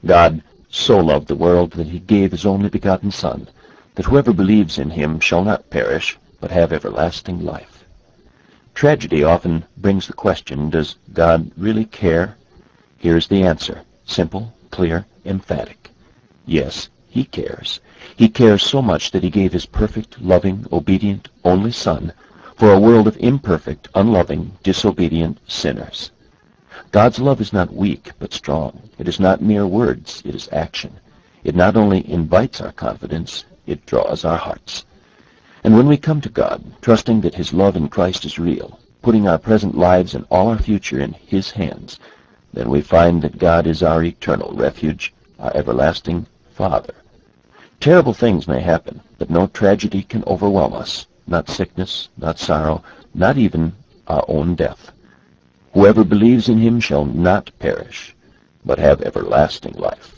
God so loved the world that he gave his only begotten Son, that whoever believes in him shall not perish, but have everlasting life. Tragedy often brings the question, does God really care? Here's the answer, simple, clear, emphatic. Yes, he cares. He cares so much that he gave his perfect, loving, obedient, only Son for a world of imperfect, unloving, disobedient sinners. God's love is not weak, but strong. It is not mere words, it is action. It not only invites our confidence, it draws our hearts. And when we come to God, trusting that his love in Christ is real, putting our present lives and all our future in his hands, then we find that God is our eternal refuge, our everlasting Father. Terrible things may happen, but no tragedy can overwhelm us, not sickness, not sorrow, not even our own death. Whoever believes in him shall not perish, but have everlasting life.